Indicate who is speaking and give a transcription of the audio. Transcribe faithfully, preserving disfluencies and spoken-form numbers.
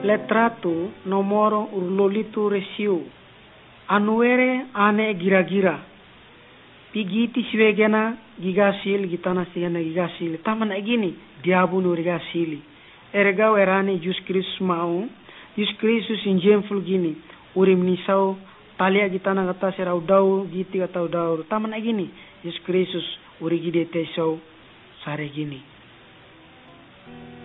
Speaker 1: letrato nomoro urlolitu resiu anuere ane gira-gira pigiti siwegena gigasil gitana sigana gigasil taman egini diabu no gigasili ergau erane Jesus Kristus mau Jesus Kristus injem fulgini urim nisau talia gitana kata serau dau giti kata dau taman egini Jesus Kristus uri gide tesau sare gini.